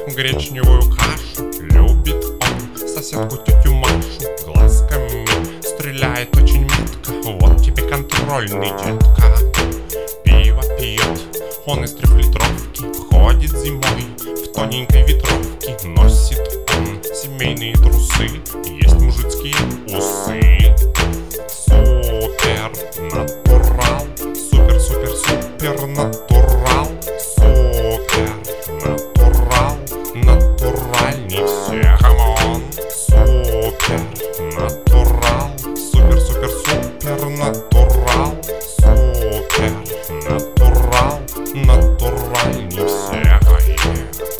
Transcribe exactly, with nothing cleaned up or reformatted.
гречневую кашу. Любит он соседку тетю Машу, глазками стреляет очень метко. Вот тебе контрольный, детка. Пиво пьет он из трехлитровки, ходит зимой в тоненькой ветровке.